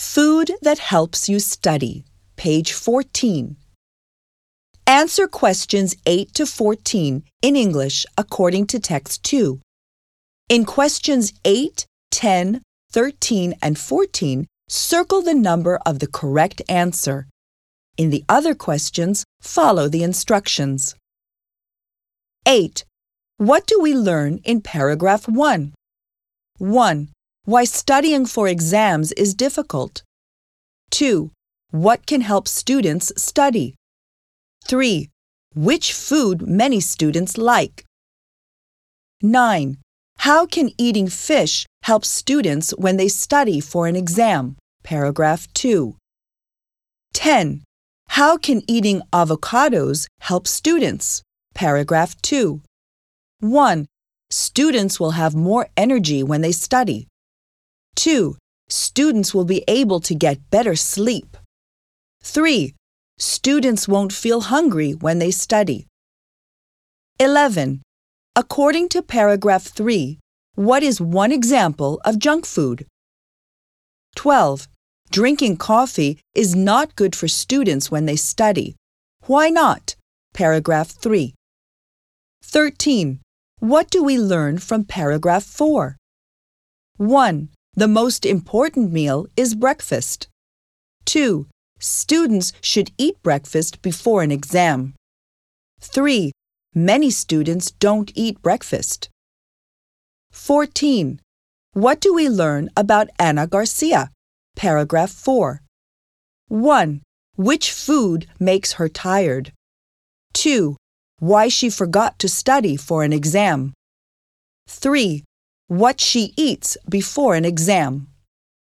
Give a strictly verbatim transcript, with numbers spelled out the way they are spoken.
Food that helps you study. Page fourteen. Answer questions eight to fourteen in English according to text two. In questions eight, ten, thirteen, and fourteen, circle the number of the correct answer. In the other questions, follow the instructions. eight. What do we learn in paragraph one? one. Why studying for exams is difficult. two. What can help students study? three. Which food many students like? nine. How can eating fish help students when they study for an exam? Paragraph two. ten. How can eating avocados help students? Paragraph two. one. Students will have more energy when they study. two. Students will be able to get better sleep. three. Students won't feel hungry when they study. eleven. According to paragraph three, what is one example of junk food? twelve. Drinking coffee is not good for students when they study. Why not? Paragraph three. thirteen. What do we learn from paragraph four? one. The most important meal is breakfast. two. Students should eat breakfast before an exam. three. Many students don't eat breakfast. fourteen. What do we learn about Ana Garcia? Paragraph four. one. Which food makes her tired? two. Why she forgot to study for an exam. three. What she eats before an exam.